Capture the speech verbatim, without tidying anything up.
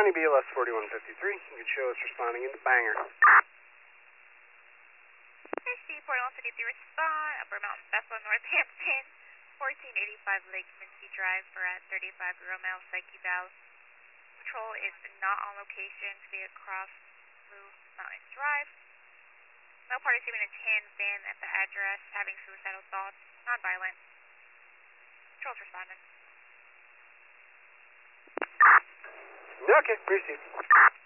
County B L S forty-one fifty-three. You can show us responding into Bangor. H C forty-one fifty-three respond, Upper Mountain Festival, Northampton, fourteen eighty-five Lake Mincy Drive for at thirty-five Romeo, Psyche Valley. Patrol is not on location to be across Blue Mountain Drive. No party receiving a tan van at the address, having suicidal thoughts, non-violent. Patrol's responding. Okay, proceed.